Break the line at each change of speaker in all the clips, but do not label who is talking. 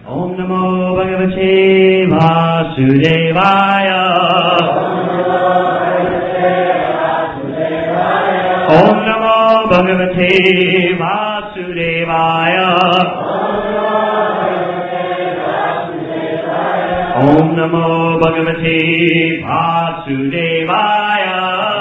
Om Namo Bhagavate Vasudevaya. Om Namo Bhagavate Vasudevaya. Om Namo Bhagavate Vasudevaya.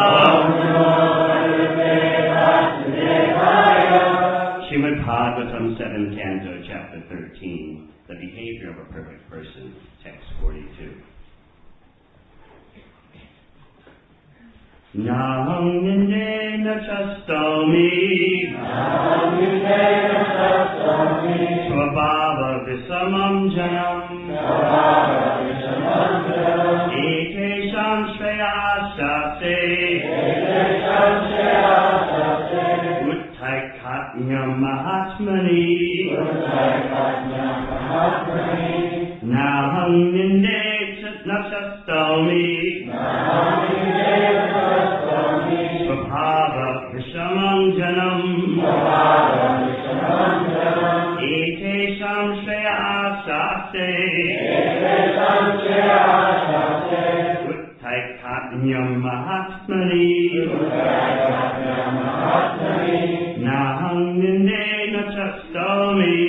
Srimad Bhagavatam 7th Canto, Chapter 13, The Behavior of a Perfect Person, Text 42. Naham nindena chastomi Svabhava visamam janam Ekesham shreyasase Utthayakatnyam mahatmani Naham nindena chastomi Svabhava vishamam janam Ekesham shreyasase Utthayakatnyam mahatmani Naham nindena chastomi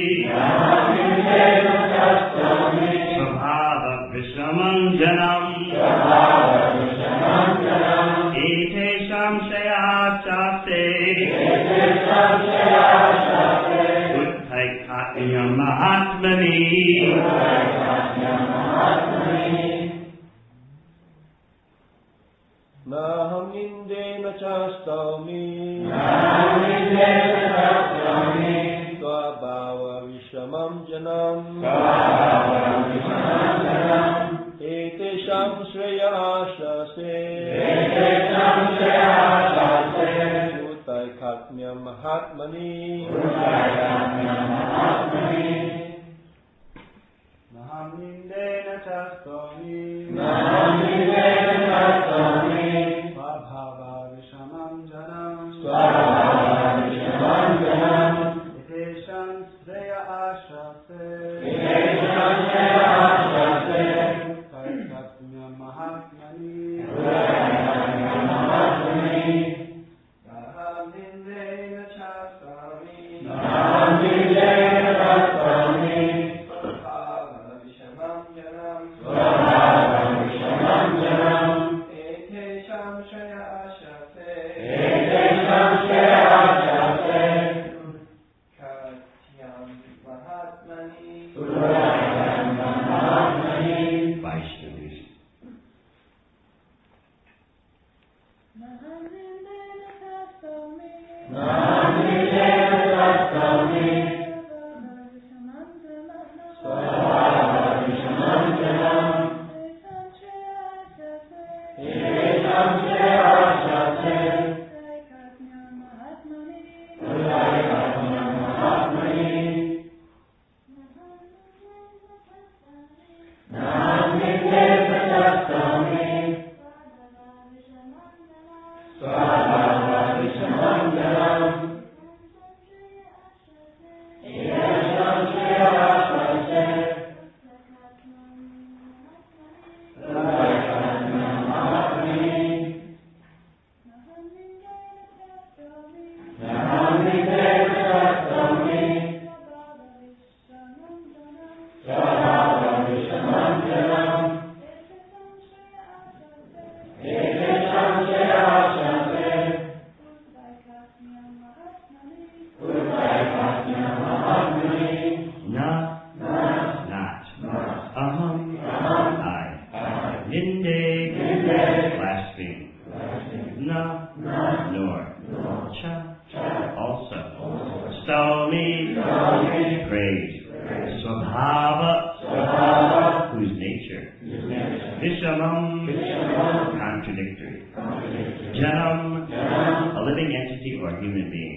Svabhava vishamam janam Ekesham shreyasase Utthayakatnyam mahatmani
Naham nindena chastomi Svabhava vishamam janam Etesham shreyasase Utthayakatnyam mahatmani Naham nindena chastomi Svabhava vishamam janam Etesham shreyasase Utthayakatnyam mahatmani Naham nindena chastomi Svabhava vishamam janam Etesham shreyasase
Vaishnavis. Contradictory. Janam, a living entity or human being.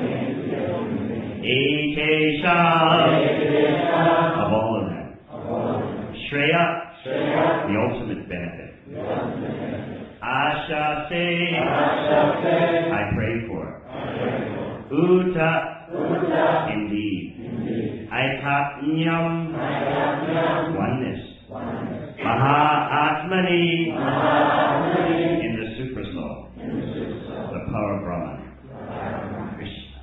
Ekesha, of all of them. Shreya, the ultimate benefit. Ashase, I pray for. Uta, indeed. Aikatnyam, oneness. Maha-Atmani, in the Supersoul, the power of Brahman. Krishna.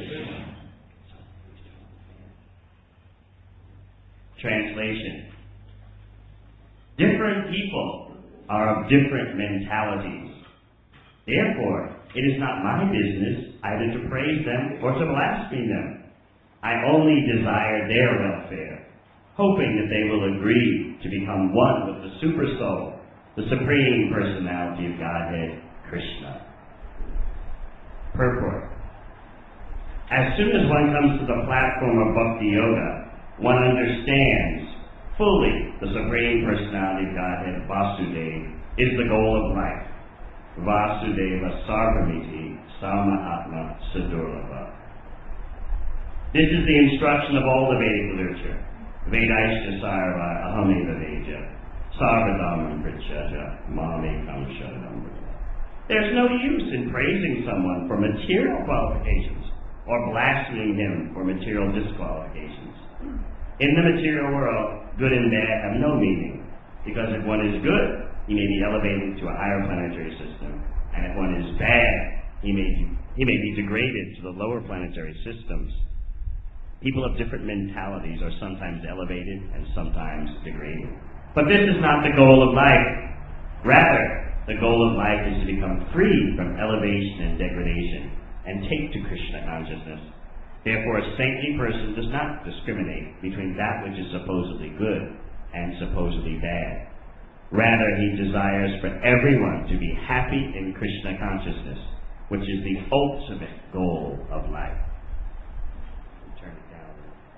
Translation. Different people are of different mentalities. Therefore, it is not my business either to praise them or to blaspheme them. I only desire their welfare, hoping that they will agree to become one with the Supersoul, the Supreme Personality of Godhead, Krishna. Purport. As soon as one comes to the platform of Bhakti Yoga, one understands fully the Supreme Personality of Godhead, Vasudeva, is the goal of life. Vasudeva Sarvamiti Sama Atma Sadurlava. This is the instruction of all the Vedic literature. Vedaishta Sarva Ahameva Veja Sarvadhamam Prichaja Mamekam Sharanam. There's no use in praising someone for material qualifications or blaspheming him for material disqualifications. In the material world, good and bad have no meaning, because if one is good, he may be elevated to a higher planetary system, and if one is bad, he may be degraded to the lower planetary systems. People of different mentalities are sometimes elevated and sometimes degraded. But this is not the goal of life. Rather, the goal of life is to become free from elevation and degradation and take to Krishna consciousness. Therefore, a saintly person does not discriminate between that which is supposedly good and supposedly bad. Rather, he desires for everyone to be happy in Krishna consciousness, which is the ultimate goal of life. Turn it down.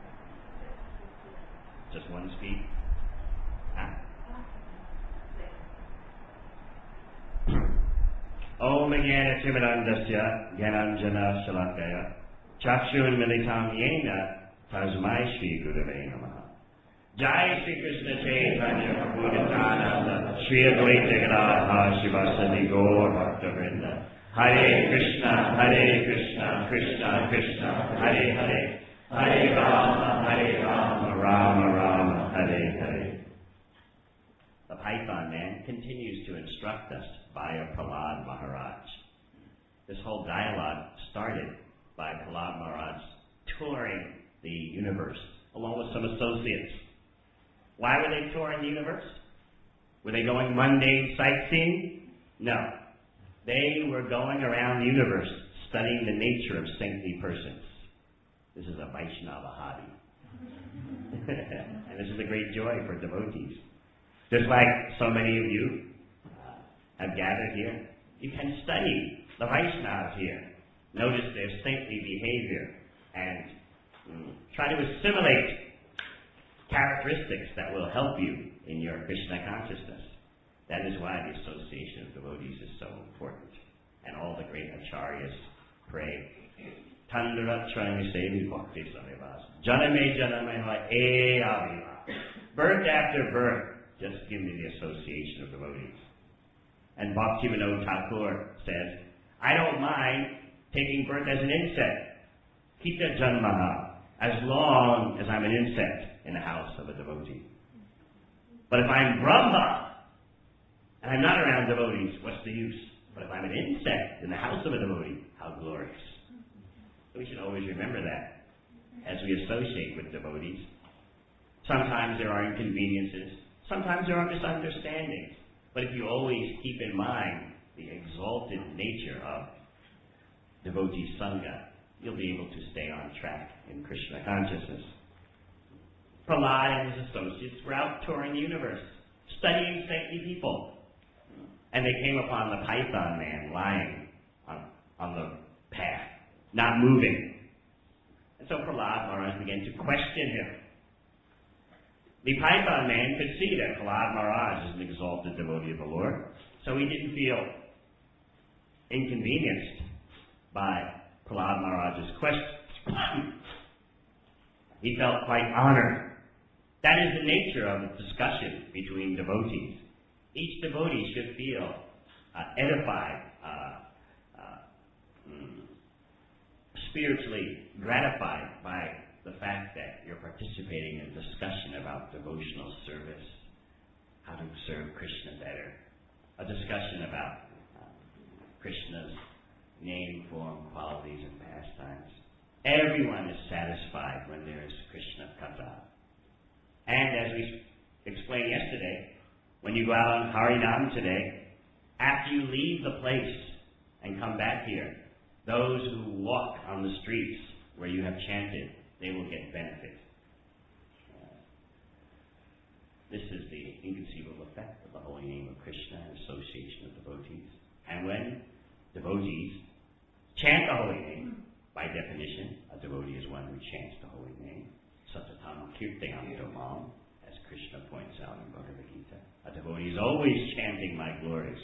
Just one speed. Om Jnana Timirandasya Jnananjana Shalakaya Chakshun Militam Yena Tasmai Shri Gurave Namaha. Jai Shri Krishna Chaitanya Prabhu Nityananda Shri Advaita Gadadhara Shivasati Gaur Bhakta Vrinda. Hare Krishna, Krishna Krishna, Hare Hare, Hare Rama, Rama Rama, Hare Hare. The Python man continues to instruct us via Prahlad Maharaj. This whole dialogue started by Prahlad Maharaj touring the universe along with some associates. Why were they touring the universe? Were they going mundane sightseeing? No. They were going around the universe studying the nature of saintly persons. This is a Vaishnava hobby. And this is a great joy for devotees. Just like so many of you have gathered here, you can study the Vaishnavas here. Notice their saintly behavior and try to assimilate characteristics that will help you in your Krishna consciousness. That is why the association of devotees is so important. And all the great acharyas pray. Tandarat Shrani Sevi Bhakti Samivas. Janame Janame E Aviva. Birth after birth, just give me the association of devotees. And Bhaktivinoda Thakur says, I don't mind taking birth as an insect. Kita Janmaha, as long as I'm an insect in the house of a devotee. But if I'm Brahma, and I'm not around devotees, what's the use? But if I'm an insect in the house of a devotee, how glorious. We should always remember that as we associate with devotees. Sometimes there are inconveniences. Sometimes there are misunderstandings. But if you always keep in mind the exalted nature of devotee sangha, you'll be able to stay on track in Krishna consciousness. Prahlad and his associates were out touring the universe, studying saintly people. And they came upon the Python man lying on the path, not moving. And so Prahlad Maharaj began to question him. The Python man could see that Prahlad Maharaj is an exalted devotee of the Lord, so he didn't feel inconvenienced by Prahlad Maharaj's questions. He felt quite honored. That is the nature of a discussion between devotees. Each devotee should feel edified, spiritually gratified by the fact that you're participating in a discussion about devotional service, how to serve Krishna better, a discussion about Krishna's name, form, qualities, and pastimes. Everyone is satisfied when there is Krishna Katha. And as we explained yesterday, when you go out on Harinam today, after you leave the place and come back here, those who walk on the streets where you have chanted, they will get benefit. This is the inconceivable effect of the holy name of Krishna and association of devotees. And when devotees chant the holy name, by definition, a devotee is one who chants the holy name. Satatam kirtanam domam, as Krishna points out in Bhagavad Gita. A devotee is always chanting my glories.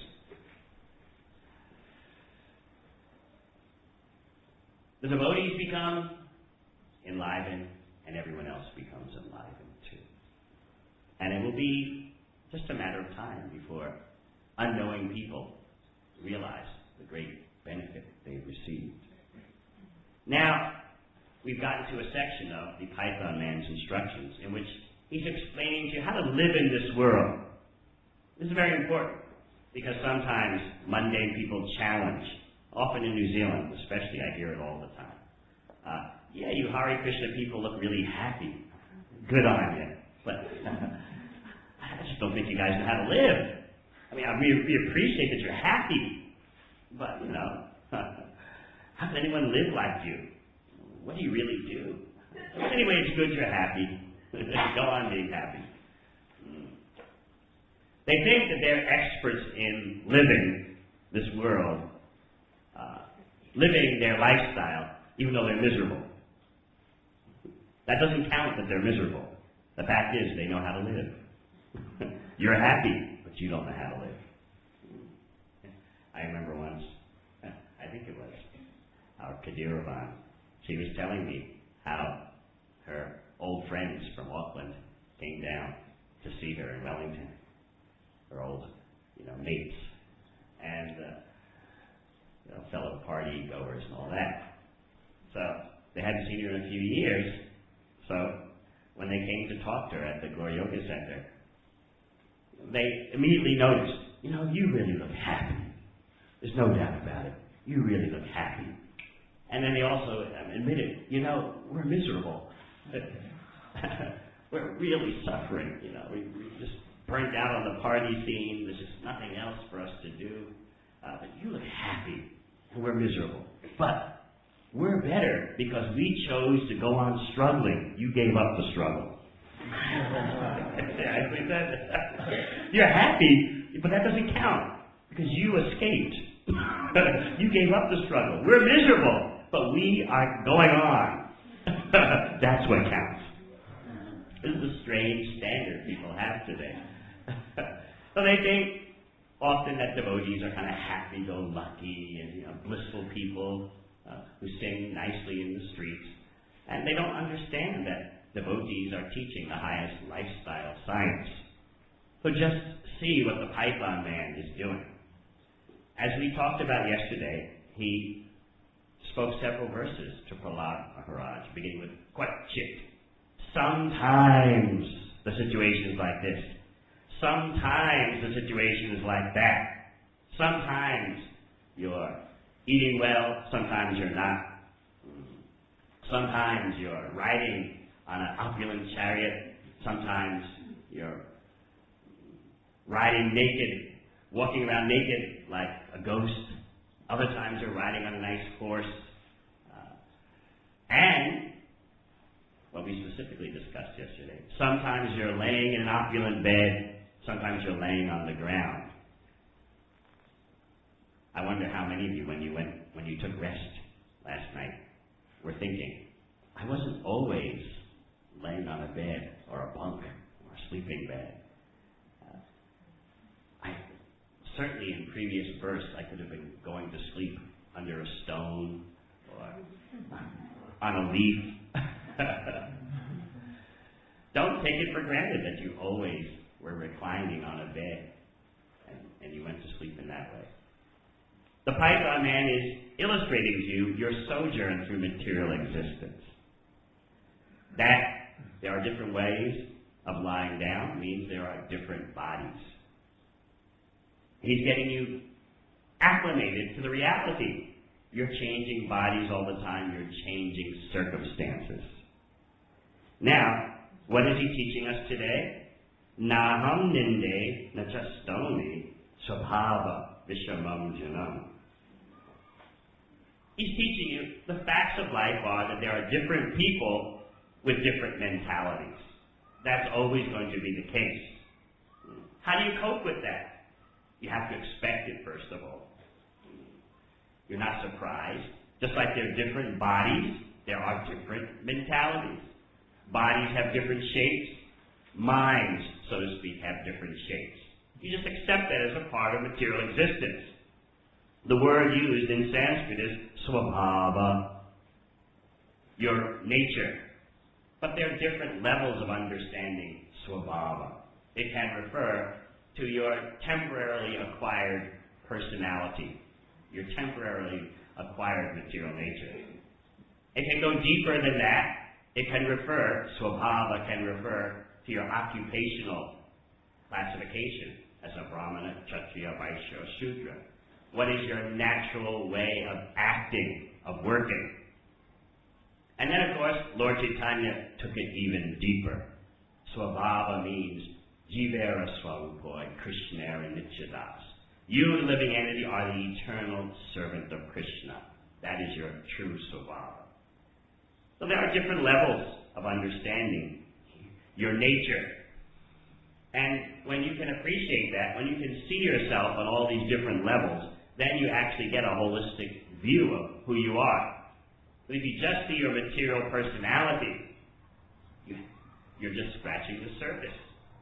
The devotees become enlivened, and everyone else becomes enlivened too. And it will be just a matter of time before unknowing people realize the great benefit they've received. Now, we've gotten to a section of the Python Man's instructions in which he's explaining to you how to live in this world. This is very important because sometimes mundane people challenge, often in New Zealand especially, I hear it all the time. Yeah, you Hare Krishna people look really happy. Good on you. But I just don't think you guys know how to live. I mean, we appreciate that you're happy, but, you know, how does anyone live like you? What do you really do? Anyway, it's good you're happy. Go on being happy. They think that they're experts in living this world, living their lifestyle, even though they're miserable. That doesn't count that they're miserable. The fact is, they know how to live. You're happy, but you don't know how to live. I remember once, I think it was our Kadiravan, she was telling me how her old friends from Auckland came down to see her in Wellington, her old, mates, and fellow party goers and all that. So they hadn't seen her in a few years. So when they came to talk to her at the Gaur Yoga Center, they immediately noticed, you really look happy. There's no doubt about it. You really look happy. And then they also admitted, we're miserable. We're really suffering. We just burnt out on the party scene. There's just nothing else for us to do. But you look happy, and we're miserable. But we're better because we chose to go on struggling. You gave up the struggle. You're happy, but that doesn't count because you escaped. You gave up the struggle. We're miserable, but we are going on. That's what counts. This is a strange standard people have today. So they think often that devotees are kind of happy-go-lucky and blissful people who sing nicely in the streets, and they don't understand that devotees are teaching the highest lifestyle science. So just see what the Python Man is doing. As we talked about yesterday, he spoke several verses to Prahlad Maharaj, beginning with Quachit. Sometimes the situation is like this. Sometimes the situation is like that. Sometimes you're eating well, sometimes you're not. Sometimes you're riding on an opulent chariot, sometimes you're riding naked, walking around naked like a ghost. Other times you're riding on a nice horse. And what we specifically discussed yesterday, sometimes you're laying in an opulent bed, sometimes you're laying on the ground. I wonder how many of you, when you took rest last night, were thinking, I wasn't always laying on a bed or a bunk or a sleeping bed. Certainly in previous births, I could have been going to sleep under a stone or on a leaf. Don't take it for granted that you always were reclining on a bed and you went to sleep in that way. The Python Man is illustrating to you your sojourn through material existence. That there are different ways of lying down means there are different bodies. He's getting you acclimated to the reality. You're changing bodies all the time. You're changing circumstances. Now, what is he teaching us today? Naham ninde nachastoni swabhava vishamam janam. He's teaching you the facts of life are that there are different people with different mentalities. That's always going to be the case. How do you cope with that? You have to expect it, first of all. You're not surprised. Just like there are different bodies, there are different mentalities. Bodies have different shapes. Minds, so to speak, have different shapes. You just accept that as a part of material existence. The word used in Sanskrit is swabhava, your nature. But there are different levels of understanding swabhava. It can refer to your temporarily acquired personality, your temporarily acquired material nature. It can go deeper than that. It can refer, swabhava can refer to your occupational classification as a Brahmana, Kshatriya, Vaishya, or Shudra. What is your natural way of acting, of working? And then, of course, Lord Chaitanya took it even deeper. Swabhava means Jivera Swampoy, Krishnara Nityadas. You, the living entity, are the eternal servant of Krishna. That is your true Swabhava. So there are different levels of understanding your nature. And when you can appreciate that, when you can see yourself on all these different levels, then you actually get a holistic view of who you are. But if you just see your material personality, you're just scratching the surface.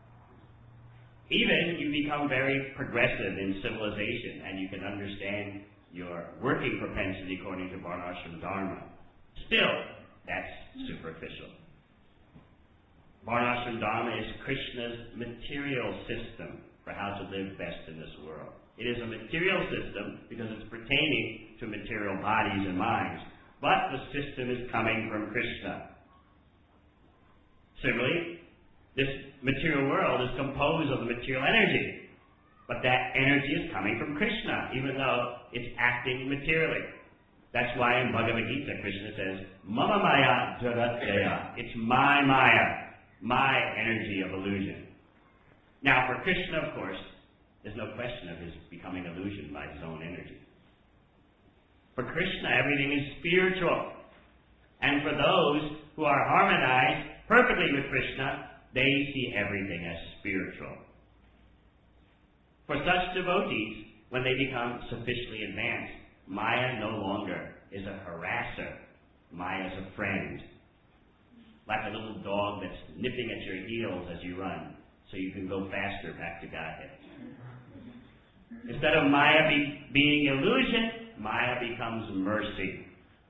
Even you become very progressive in civilization, and you can understand your working propensity according to Varnashram Dharma. Still, that's superficial. Varnashram Dharma is Krishna's material system for how to live best in this world. It is a material system because it's pertaining to material bodies and minds, but the system is coming from Krishna. Similarly, this material world is composed of material energy, but that energy is coming from Krishna, even though it's acting materially. That's why in Bhagavad Gita, Krishna says, Mama Maya Jagatjaya. It's my Maya, my energy of illusion. Now, for Krishna, of course, there's no question of his becoming illusioned by his own energy. For Krishna, everything is spiritual. And for those who are harmonized perfectly with Krishna, they see everything as spiritual. For such devotees, when they become sufficiently advanced, Maya no longer is a harasser. Maya is a friend. Like a little dog that's nipping at your heels as you run, so you can go faster back to Godhead. Instead of Maya being illusion, Maya becomes mercy.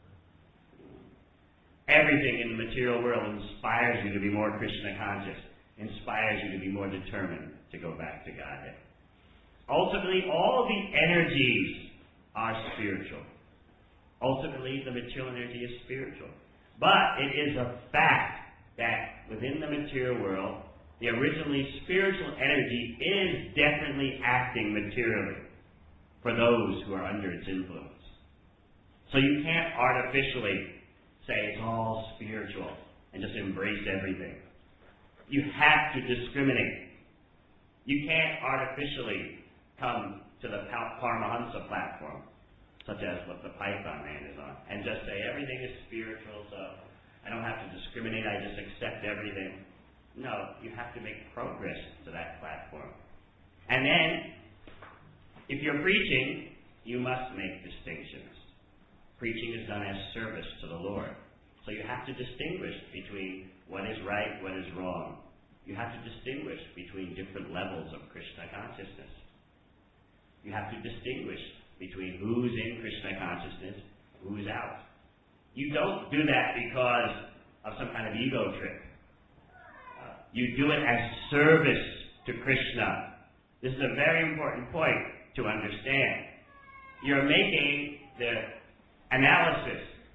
Everything in the material world inspires you to be more Krishna conscious, inspires you to be more determined to go back to Godhead. Ultimately, all the energies are spiritual. Ultimately, the material energy is spiritual. But it is a fact that within the material world, the originally spiritual energy is definitely acting materially for those who are under its influence. So you can't artificially say it's all spiritual and just embrace everything. You have to discriminate. You can't artificially come to the Paramahansa platform, such as what the Python man is on, and just say everything is spiritual, so I don't have to discriminate, I just accept everything. No, you have to make progress to that platform. And then, if you're preaching, you must make distinctions. Preaching is done as service to the Lord. So you have to distinguish between what is right, what is wrong. You have to distinguish between different levels of Krishna consciousness. You have to distinguish between who's in Krishna consciousness, who's out. You don't do that because of some kind of ego trip. You do it as service to Krishna. This is a very important point to understand. You're making the analysis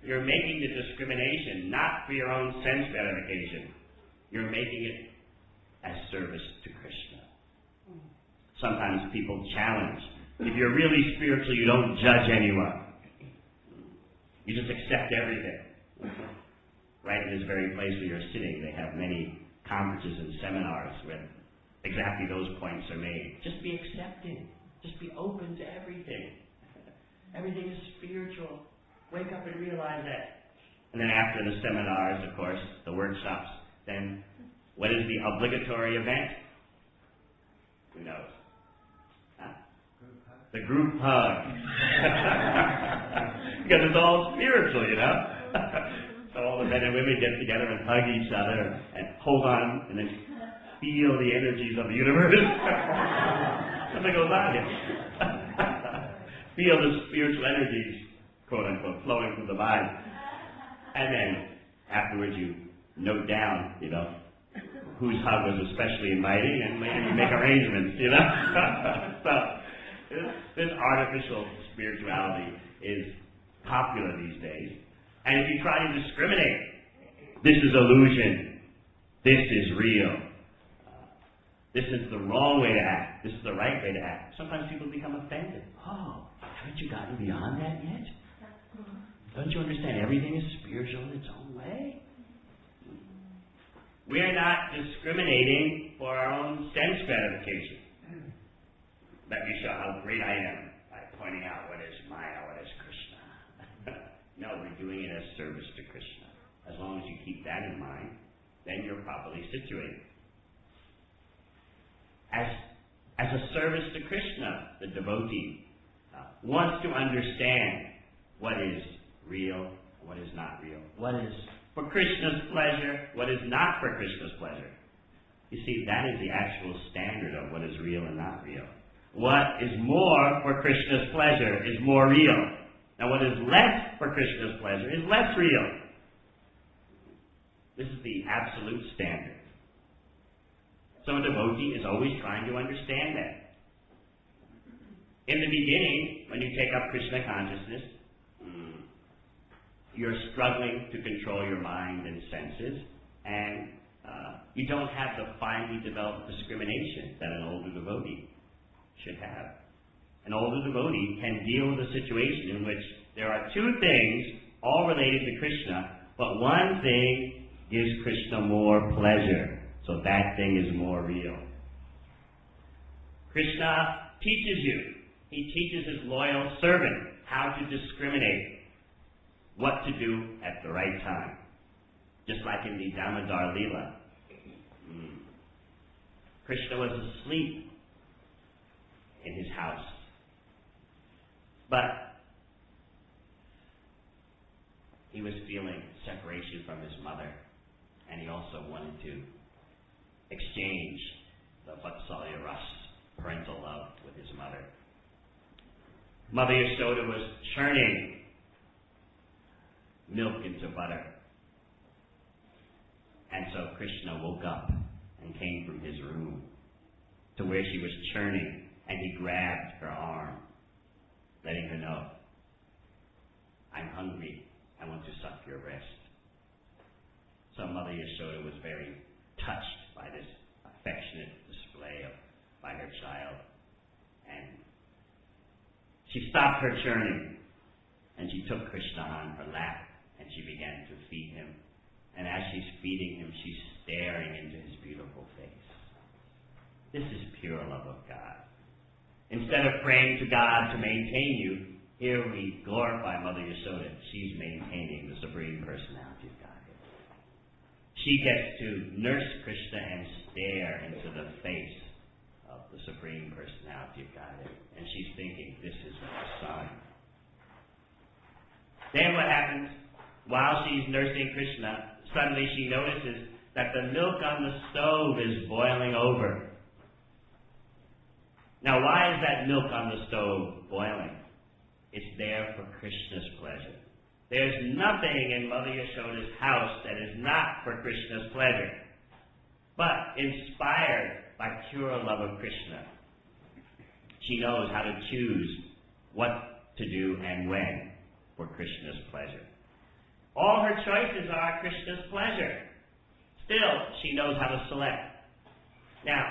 You're making the discrimination not for your own sense gratification. You're making it as service to Krishna. Sometimes people challenge. If you're really spiritual, you don't judge anyone. You just accept everything. Right in this very place where you're sitting, they have many conferences and seminars where exactly those points are made. Just be accepting. Just be open to everything. Everything is spiritual. Wake up and realize that. And then after the seminars, of course, the workshops, then what is the obligatory event? Who knows? Huh? The group hug. Because it's all spiritual, you know? So all the men and women get together and hug each other and hold on and then feel the energies of the universe. Something goes on here. Feel the spiritual energies, quote unquote, flowing from the body. And then afterwards you note down, you know, whose hug was especially inviting, and later you make arrangements, you know. So this artificial spirituality is popular these days. And if you try to discriminate, this is illusion, this is real, this is the wrong way to act, this is the right way to act. Sometimes people become offended. Oh, haven't you gotten beyond that yet? Don't you understand everything is spiritual in its own way? We are not discriminating for our own sense gratification. Let me show how great I am by pointing out what is Maya, what is Krishna. No, we're doing it as service to Krishna. As long as you keep that in mind, then you're properly situated. As a service to Krishna, the devotee wants to understand what is real and what is not real. What is for Krishna's pleasure, what is not for Krishna's pleasure. You see, that is the actual standard of what is real and not real. What is more for Krishna's pleasure is more real. Now what is less for Krishna's pleasure is less real. This is the absolute standard. So a devotee is always trying to understand that. In the beginning, when you take up Krishna consciousness, you're struggling to control your mind and senses, and you don't have the finely developed discrimination that an older devotee should have. An older devotee can deal with a situation in which there are two things all related to Krishna, but one thing gives Krishna more pleasure, so that thing is more real. Krishna teaches you. He teaches his loyal servant how to discriminate, what to do at the right time. Just like in the Damodar Leela. Krishna was asleep in his house. But he was feeling separation from his mother, and he also wanted to exchange the Vatsalya Ras, parental love, with his mother. Mother Yashoda was churning milk into butter. And so Krishna woke up and came from his room to where she was churning, and he grabbed her arm, letting her know, I'm hungry, I want to suck your breast. So Mother Yashoda was very touched by this affectionate display by her child, and she stopped her churning, and she took Krishna on her lap, and she began to feed him. And as she's feeding him, she's staring into his beautiful face. This is pure love of God. Instead of praying to God to maintain you, here we glorify Mother Yashoda. She's maintaining the Supreme Personality of Godhead. She gets to nurse Krishna and stare into the face of the Supreme Personality of Godhead. And she's thinking, this is my son. Then what happens? While she's nursing Krishna, suddenly she notices that the milk on the stove is boiling over. Now, why is that milk on the stove boiling? It's there for Krishna's pleasure. There's nothing in Mother Yashoda's house that is not for Krishna's pleasure. But inspired by pure love of Krishna, she knows how to choose what to do and when for Krishna's pleasure. All her choices are Krishna's pleasure. Still, she knows how to select. Now,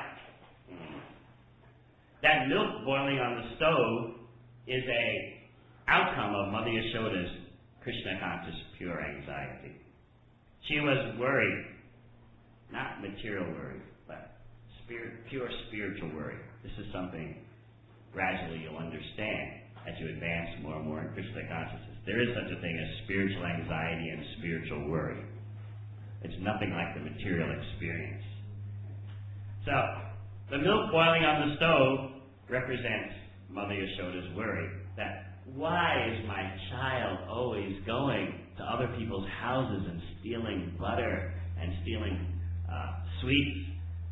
that milk boiling on the stove is a outcome of Mother Yashoda's Krishna-conscious pure anxiety. She was worried, not material worry, but pure spiritual worry. This is something gradually you'll understand as you advance more and more in Krishna consciousness. There is such a thing as spiritual anxiety and spiritual worry. It's nothing like the material experience. So, the milk boiling on the stove represents Mother Yashoda's worry that why is my child always going to other people's houses and stealing butter and stealing sweets?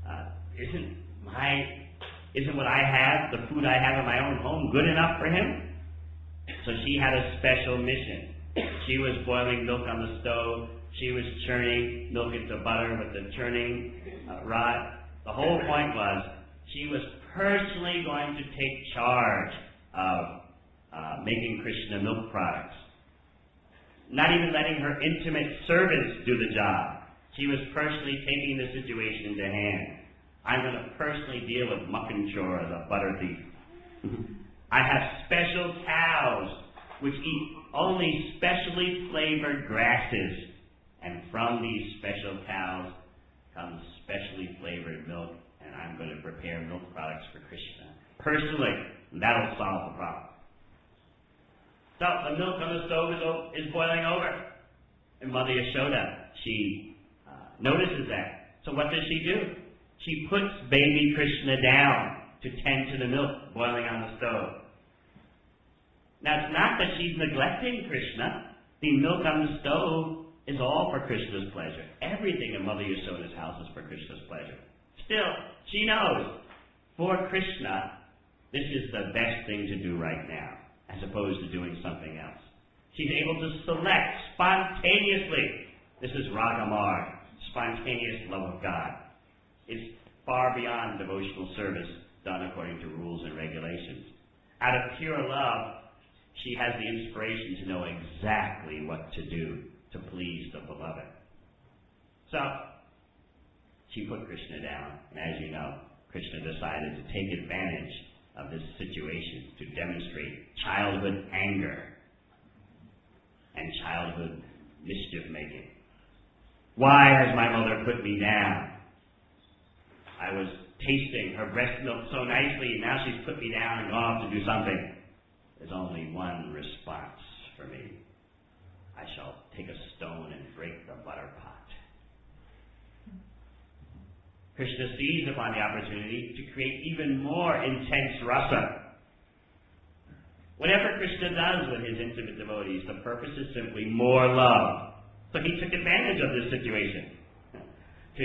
Isn't what I have, the food I have in my own home, good enough for him? So she had a special mission. She was boiling milk on the stove. She was churning milk into butter with the churning rod. The whole point was she was personally going to take charge of making Krishna milk products. Not even letting her intimate servants do the job. She was personally taking the situation into hand. I'm going to personally deal with Mukhan Chor, the butter thief. I have special cows which eat only specially flavored grasses. And from these special cows comes specially flavored milk, and I'm going to prepare milk products for Krishna. Personally, that'll solve the problem. So the milk on the stove is boiling over. And Mother Yashoda, she notices that. So what does she do? She puts baby Krishna down to tend to the milk boiling on the stove. Now it's not that she's neglecting Krishna. The milk on the stove is all for Krishna's pleasure. Everything in Mother Yashoda's house is for Krishna's pleasure. Still, she knows, for Krishna, this is the best thing to do right now, as opposed to doing something else. She's able to select spontaneously. This is Ragamar, spontaneous love of God. It's far beyond devotional service done according to rules and regulations. Out of pure love, she has the inspiration to know exactly what to do to please the beloved. So, she put Krishna down, and as you know, Krishna decided to take advantage of this situation to demonstrate childhood anger and childhood mischief-making. Why has my mother put me down? I was tasting her breast milk so nicely, and now she's put me down and gone off to do something. There's only one response for me. I shall take a stone and break the butter pot. Krishna seized upon the opportunity to create even more intense rasa. Whatever Krishna does with his intimate devotees, the purpose is simply more love. So he took advantage of this situation to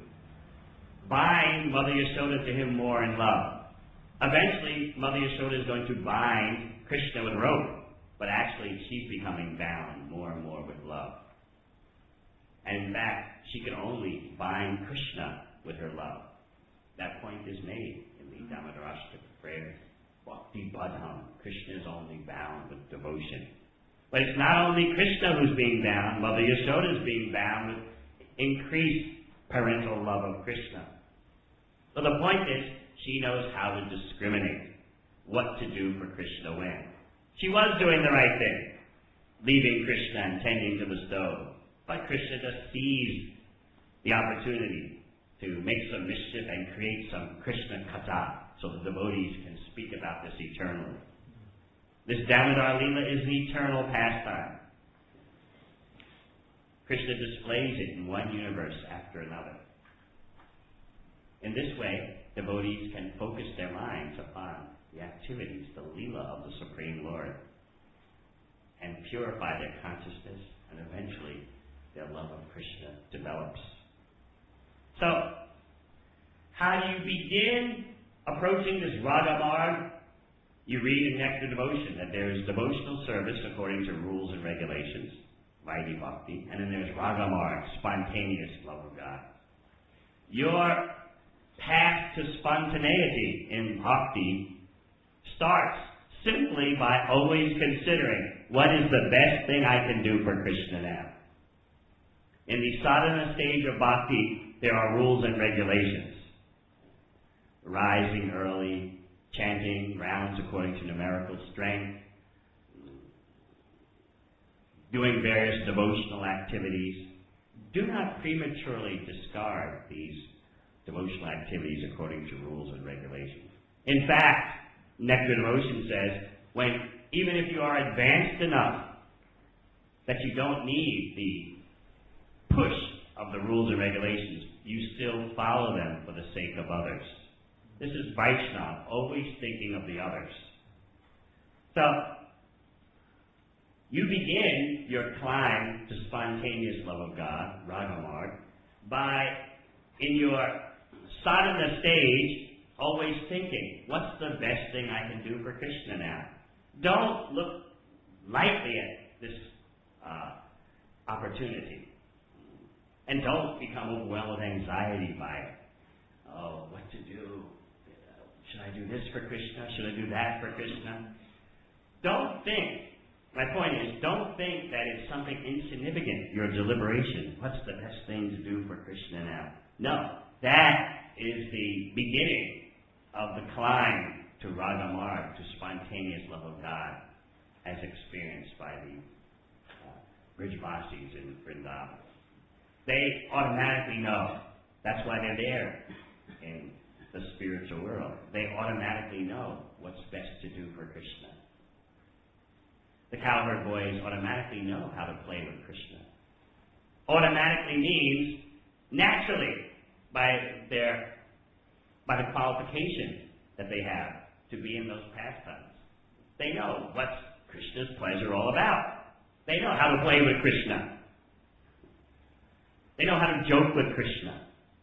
bind Mother Yashoda to him more in love. Eventually, Mother Yashoda is going to bind Krishna with rope, but actually she's becoming bound more and more with love. And in fact, she can only bind Krishna with her love. That point is made in the Damodarashtra prayer. Bhakti Badham. Krishna is only bound with devotion. But it's not only Krishna who's being bound. Mother Yashoda is being bound with increased parental love of Krishna. So the point is, she knows how to discriminate what to do for Krishna when. She was doing the right thing, leaving Krishna and tending to the stove. But Krishna just seized the opportunity to make some mischief and create some Krishna katha, so the devotees can speak about this eternally. This Damodar Leela is an eternal pastime. Krishna displays it in one universe after another. In this way, devotees can focus their minds upon the activities, the Leela of the Supreme Lord, and purify their consciousness, and eventually their love of Krishna develops. So, how do you begin approaching this Raga Marg? You read in Nectar Devotion that there is devotional service according to rules and regulations, Vaidhi Bhakti, and then there's Raga Marg, spontaneous love of God. Your path to spontaneity in Bhakti starts simply by always considering what is the best thing I can do for Krishna now. In the sadhana stage of bhakti, there are rules and regulations. Rising early, chanting rounds according to numerical strength, doing various devotional activities. Do not prematurely discard these devotional activities according to rules and regulations. In fact, Nectar Devotion says, even if you are advanced enough that you don't need the push of the rules and regulations, you still follow them for the sake of others. This is Vaishnava, always thinking of the others. So, you begin your climb to spontaneous love of God, Ragamarg, by, in your sadhana stage, always thinking, what's the best thing I can do for Krishna now? Don't look lightly at this opportunity. And don't become overwhelmed with anxiety by it. Oh, what to do? Should I do this for Krishna? Should I do that for Krishna? Don't think, my point is, don't think that it's something insignificant, your deliberation. What's the best thing to do for Krishna now? No, that is the beginning of the climb to Ragamarg, to spontaneous love of God, as experienced by the Brijvasis in Vrindavan. They automatically know. That's why they're there in the spiritual world. They automatically know what's best to do for Krishna. The cowherd boys automatically know how to play with Krishna. Automatically means naturally by the qualification that they have to be in those pastimes. They know what's Krishna's pleasure all about. They know how to play with Krishna. They know how to joke with Krishna.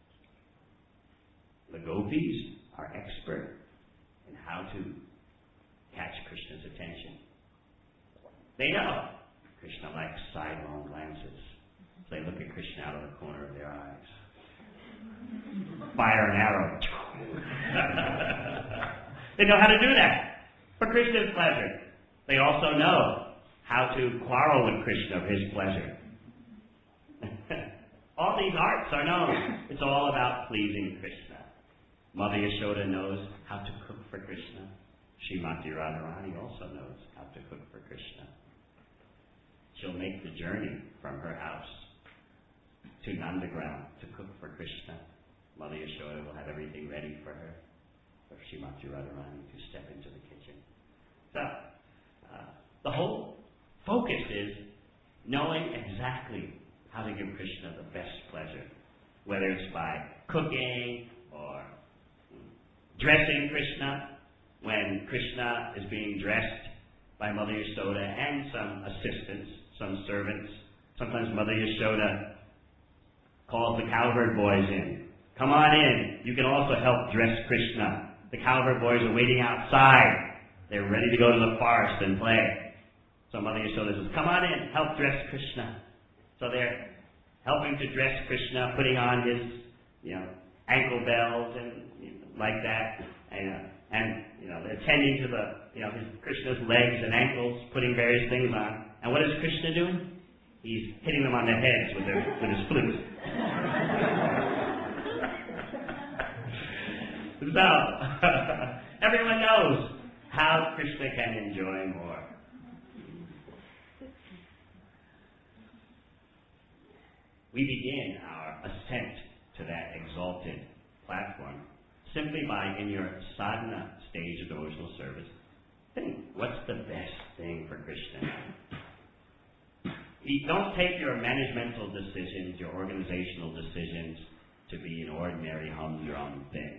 The gopis are expert in how to catch Krishna's attention. They know Krishna likes sidelong glances. So they look at Krishna out of the corner of their eyes. Fire an arrow. They know how to do that for Krishna's pleasure. They also know how to quarrel with Krishna for his pleasure. All these arts are known. It's all about pleasing Krishna. Mother Yashoda knows how to cook for Krishna. Srimati Radharani also knows how to cook for Krishna. She'll make the journey from her house to Nandagram to cook for Krishna. Mother Yashoda will have everything ready for her, for Srimati Radharani to step into the kitchen. So, the whole focus is knowing exactly how to give Krishna the best pleasure, whether it's by cooking or dressing Krishna, when Krishna is being dressed by Mother Yashoda and some assistants, some servants. Sometimes Mother Yashoda calls the cowherd boys in. Come on in. You can also help dress Krishna. The cowherd boys are waiting outside. They're ready to go to the forest and play. So Mother Yashoda says, come on in, help dress Krishna. So they're helping to dress Krishna, putting on his, ankle bells and like that, and they're tending to his Krishna's legs and ankles, putting various things on. And what is Krishna doing? He's hitting them on their heads with his flute. So everyone knows how Krishna can enjoy more. We begin our ascent to that exalted platform simply by, in your sadhana stage of devotional service, think, what's the best thing for Krishna? Don't take your managemental decisions, your organizational decisions, to be an ordinary humdrum thing.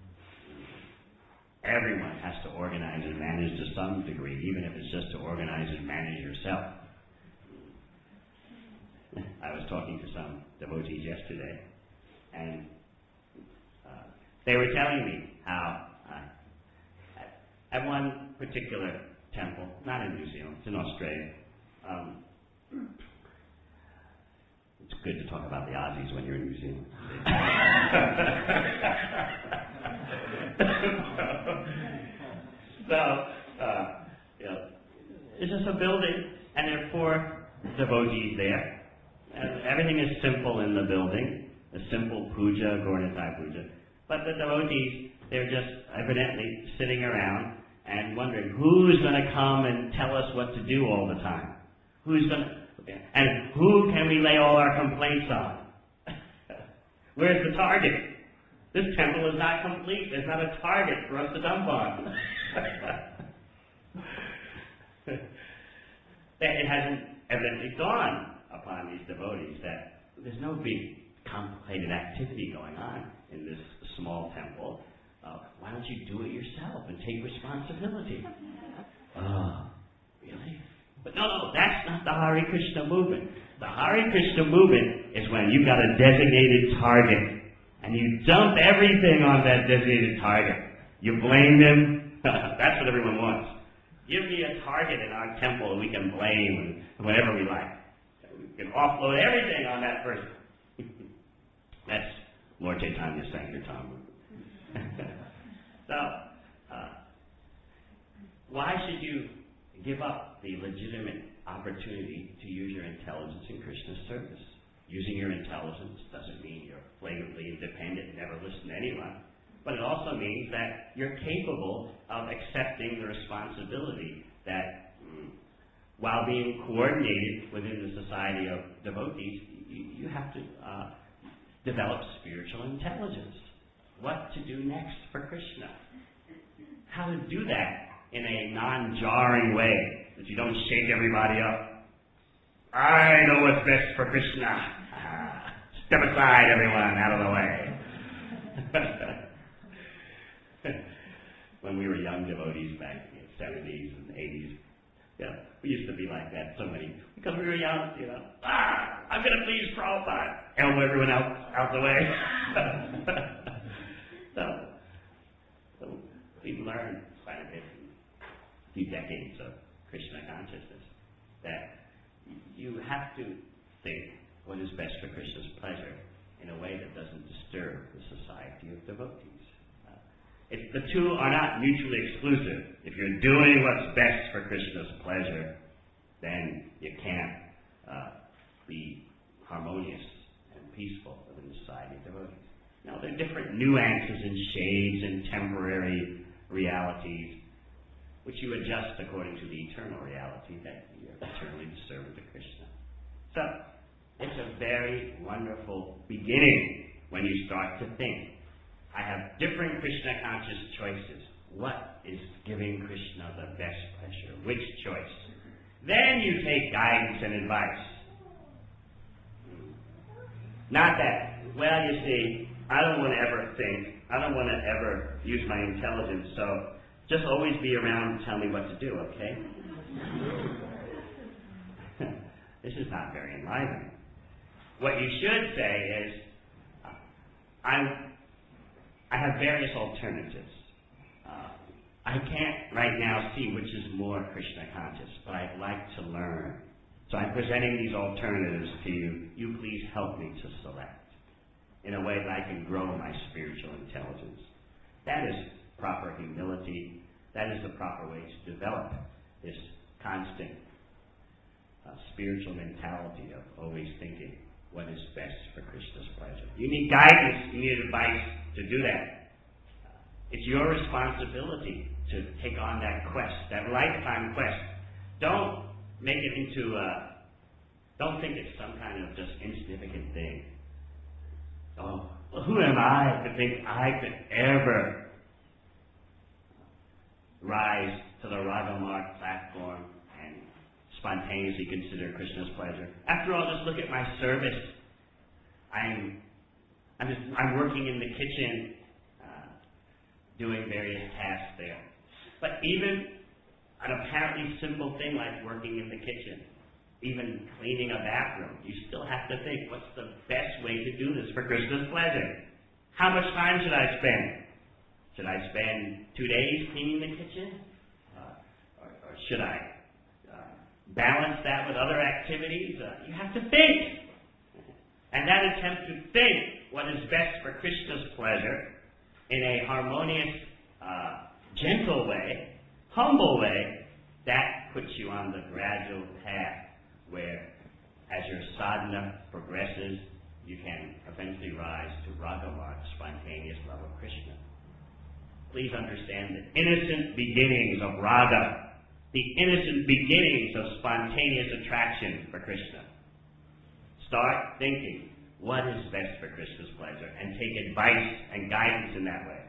Everyone has to organize and manage to some degree, even if it's just to organize and manage yourself. I was talking to some devotees yesterday, and they were telling me how at one particular temple, not in New Zealand, it's in Australia. It's good to talk about the Aussies when you're in New Zealand. So, it's just a building, and there are 4 devotees there. Everything is simple in the building, a simple puja, Gaura-Nitai puja. But the devotees, they're just evidently sitting around and wondering who's going to come and tell us what to do all the time. And who can we lay all our complaints on? Where's the target? This temple is not complete. There's not a target for us to dump on. It hasn't evidently dawned upon these devotees that there's no big complicated activity going on in this small temple. Why don't you do it yourself and take responsibility? Oh, really? But no, that's not the Hare Krishna movement. The Hare Krishna movement is when you've got a designated target and you dump everything on that designated target. You blame them. That's what everyone wants. Give me a target in our temple and we can blame whatever we like. We can offload everything on that person. That's Lord Chaitanya Sankirtan. So, why should you give up the legitimate opportunity to use your intelligence in Krishna's service? Using your intelligence doesn't mean you're flagrantly independent and never listen to anyone, but it also means that you're capable of accepting the responsibility that while being coordinated within the society of devotees, you have to develop spiritual intelligence. What to do next for Krishna. How to do that in a non-jarring way, that you don't shake everybody up. I know what's best for Krishna. Step aside, everyone, out of the way. When we were young devotees back in the 70s and 80s, we used to be like that, because we were young, I'm going to please Prabhupada. Elbow everyone else out the way. So we've learned quite a bit in a few decades of Krishna consciousness that you have to think what is best for Krishna's pleasure in a way that doesn't disturb the society of devotees. The two are not mutually exclusive. If you're doing what's best for Krishna's pleasure, then you can't be harmonious and peaceful within the society of devotees. Now, there are different nuances and shades and temporary realities which you adjust according to the eternal reality that you're eternally the servant of Krishna. So, it's a very wonderful beginning when you start to think. I have different Krishna conscious choices. What is giving Krishna the best pleasure? Which choice? Then you take guidance and advice. Not that, well, you see, I don't want to ever think. I don't want to ever use my intelligence, so just always be around and tell me what to do, okay? This is not very enlivening. What you should say is, I have various alternatives. I can't right now see which is more Krishna conscious, but I'd like to learn. So I'm presenting these alternatives to you. You please help me to select in a way that I can grow my spiritual intelligence. That is proper humility. That is the proper way to develop this constant spiritual mentality of always thinking what is best for Krishna's pleasure. You need guidance. You need advice to do that. It's your responsibility to take on that quest, that lifetime quest. Don't make it into don't think it's some kind of just insignificant thing. Oh, well, who am I to think I could ever rise to the Ragamart platform and spontaneously consider Krishna's pleasure? After all, just look at my service. I'm working in the kitchen, doing various tasks there. But even an apparently simple thing like working in the kitchen, even cleaning a bathroom, you still have to think, what's the best way to do this for Krishna's pleasure? How much time should I spend? Should I spend 2 days cleaning the kitchen? Or should I balance that with other activities? You have to think. And that attempt to think what is best for Krishna's pleasure in a harmonious, gentle way, humble way, that puts you on the gradual path where, as your sadhana progresses, you can eventually rise to Ragamarg, spontaneous love of Krishna. Please understand the innocent beginnings of Raga, the innocent beginnings of spontaneous attraction for Krishna. Start thinking, what is best for Krishna's pleasure, and take advice and guidance in that way.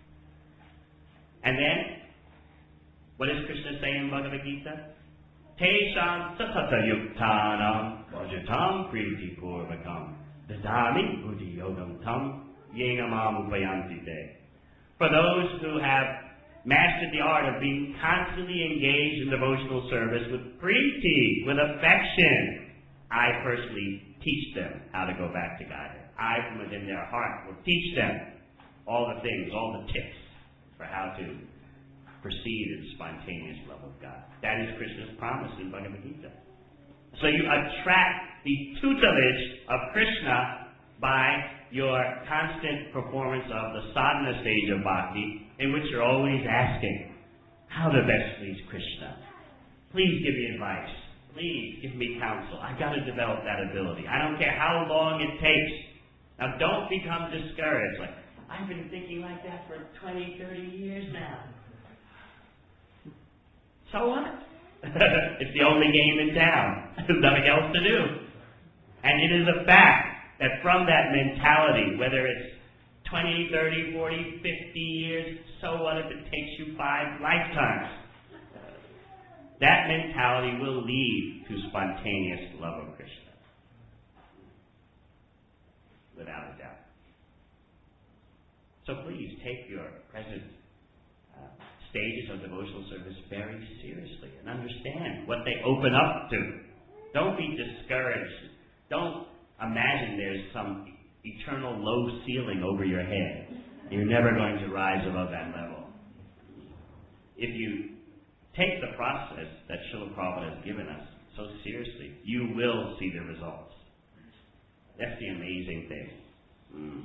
And then, what does Krishna say in Bhagavad Gita? Tesham satata yuktanam vajatam priti purvakam dadami buddhi yogam tam yenamam upayanti te. For those who have mastered the art of being constantly engaged in devotional service with priti, with affection, I personally teach them how to go back to Godhead. I, from within their heart, will teach them all the things, all the tips for how to proceed in spontaneous love of God. That is Krishna's promise in Bhagavad Gita. So you attract the tutelage of Krishna by your constant performance of the sadhana stage of bhakti, in which you're always asking, how to best please Krishna? Please give me advice. Please give me counsel. I've got to develop that ability. I don't care how long it takes. Now don't become discouraged. Like, I've been thinking like that for 20, 30 years now. So what? It's the only game in town. There's nothing else to do. And it is a fact that from that mentality, whether it's 20, 30, 40, 50 years, so what if it takes you 5 lifetimes? That mentality will lead to spontaneous love of Krishna. Without a doubt. So please take your present stages of devotional service very seriously and understand what they open up to. Don't be discouraged. Don't imagine there's some eternal low ceiling over your head. You're never going to rise above that level. If you take the process that Srila Prabhupada has given us so seriously, you will see the results. That's the amazing thing.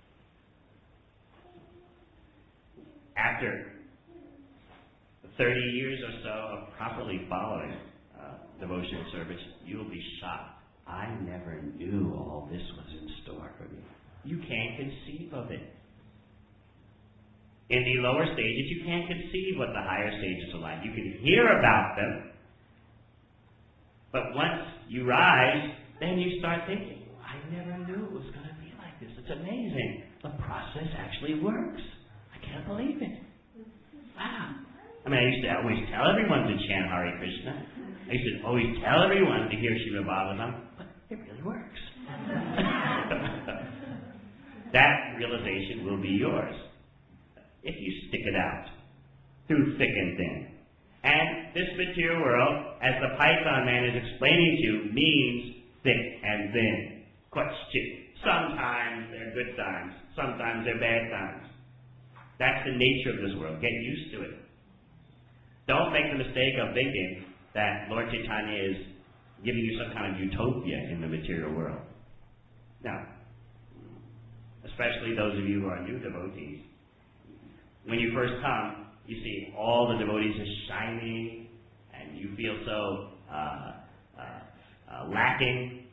After 30 years or so of properly following devotional service, you will be shocked. I never knew all this was in store for me. You can't conceive of it. In the lower stages, you can't conceive what the higher stages are like. You can hear about them, but once you rise, then you start thinking, I never knew it was going to be like this. It's amazing. The process actually works. I can't believe it. Wow. I mean, I used to always tell everyone to chant Hare Krishna. I used to always tell everyone to hear Srimad Bhagavatam, but it really works. That realization will be yours if you stick it out through thick and thin. And this material world, as the Python man is explaining to you, means thick and thin. Question. Sometimes they're good times. Sometimes they're bad times. That's the nature of this world. Get used to it. Don't make the mistake of thinking that Lord Chaitanya is giving you some kind of utopia in the material world. No. Especially those of you who are new devotees. When you first come, you see all the devotees are shining, and you feel so lacking.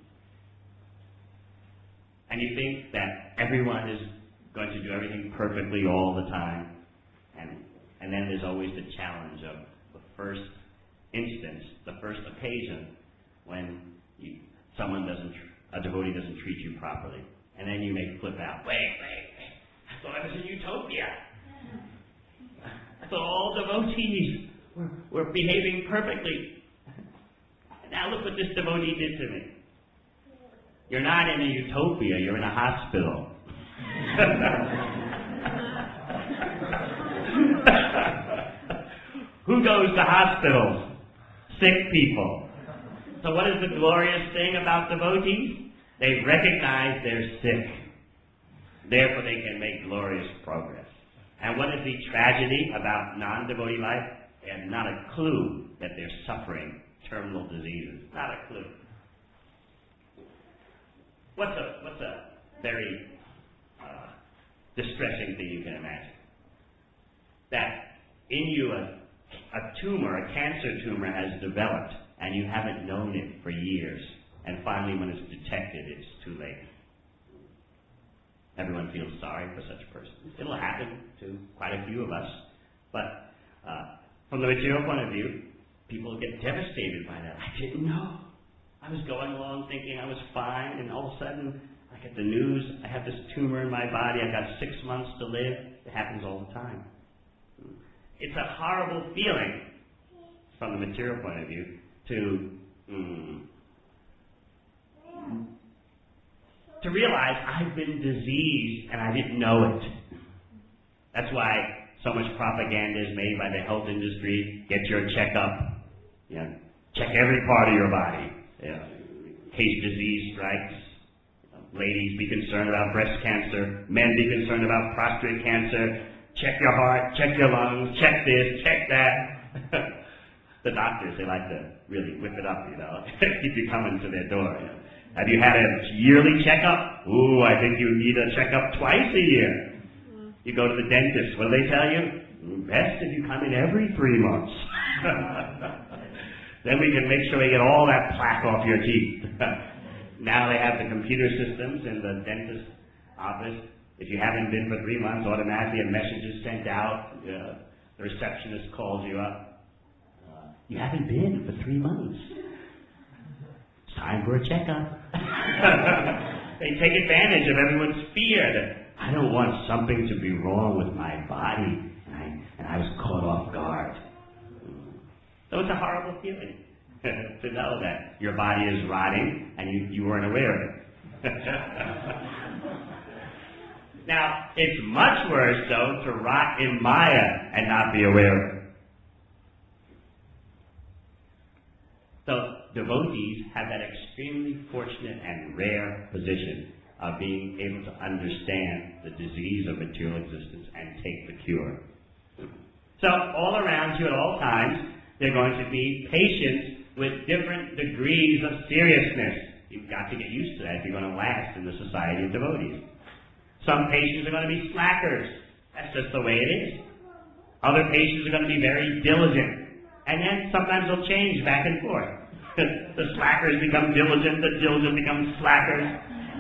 And you think that everyone is going to do everything perfectly all the time. And then there's always the challenge of the first instance, the first occasion, when a devotee doesn't treat you properly. And then you may flip out. Wait. I thought I was in utopia. I thought all devotees were behaving perfectly. Now look what this devotee did to me. You're not in a utopia, you're in a hospital. Who goes to hospitals? Sick people. So what is the glorious thing about devotees? They recognize they're sick. Therefore they can make glorious progress. And what is the tragedy about non-devotee life? They have not a clue that they're suffering terminal diseases. Not a clue. What's a very distressing thing you can imagine? That in you a tumor, a cancer tumor has developed, and you haven't known it for years. And finally, when it's detected, it's too late. Everyone feels sorry for such a person. It'll happen to quite a few of us. But from the material point of view, people get devastated by that. I didn't know. I was going along thinking I was fine, and all of a sudden, I get the news, I have this tumor in my body, I've got 6 months to live. It happens all the time. It's a horrible feeling, from the material point of view, to realize I've been diseased and I didn't know it. That's why so much propaganda is made by the health industry. Get your checkup. Check every part of your body. In case disease strikes. Ladies, be concerned about breast cancer. Men, be concerned about prostate cancer. Check your heart, check your lungs, check this, check that. The doctors, they like to really whip it up, keep you coming to their door. Have you had a yearly checkup? Ooh, I think you need a checkup twice a year. You go to the dentist, what do they tell you? Best if you come in every 3 months. Then we can make sure we get all that plaque off your teeth. Now they have the computer systems in the dentist's office. If you haven't been for 3 months, automatically a message is sent out. The receptionist calls you up. You haven't been for 3 months. It's time for a checkup. They take advantage of everyone's fear that I don't want something to be wrong with my body, and I was caught off guard. So it's a horrible feeling to know that your body is rotting and you weren't aware of it. Now, it's much worse, though, to rot in Maya and not be aware of it. So, devotees have that extremely fortunate and rare position of being able to understand the disease of material existence and take the cure. So, all around you at all times, there are going to be patients with different degrees of seriousness. You've got to get used to that if you're going to last in the society of devotees. Some patients are going to be slackers. That's just the way it is. Other patients are going to be very diligent. And then sometimes they'll change back and forth. The slackers become diligent, the diligent become slackers.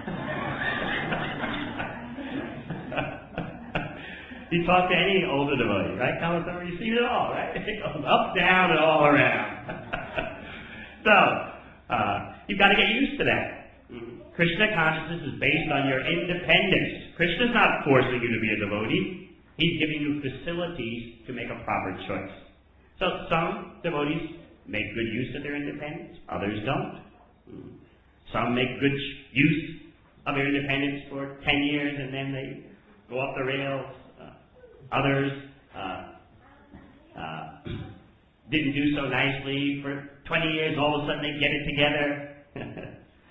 You talk to any older devotee, right? You see it all, right? It goes up, down, and all around. So, you've got to get used to that. Krishna consciousness is based on your independence. Krishna's not forcing you to be a devotee. He's giving you facilities to make a proper choice. So some devotees make good use of their independence. Others don't. Some make good use of their independence for 10 years and then they go off the rails. Others didn't do so nicely for 20 years. All of a sudden they get it together.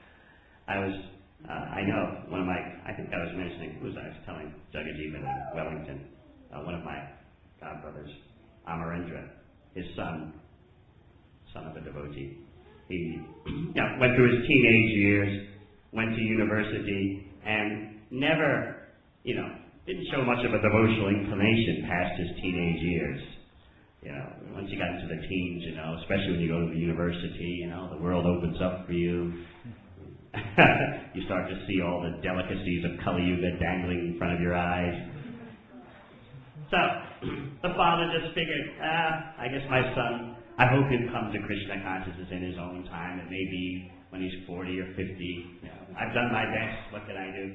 I think I was mentioning, I was telling Jagajeevan in Wellington, one of my godbrothers, Amarendra, his son of a devotee. He went through his teenage years, went to university, and never, didn't show much of a devotional inclination past his teenage years. Once you got into the teens, especially when you go to the university, the world opens up for you. You start to see all the delicacies of Kali Yuga dangling in front of your eyes. So, the father just figured, I guess my son, I hope he'll come to Krishna consciousness in his own time. It may be when he's 40 or 50. I've done my best. What can I do?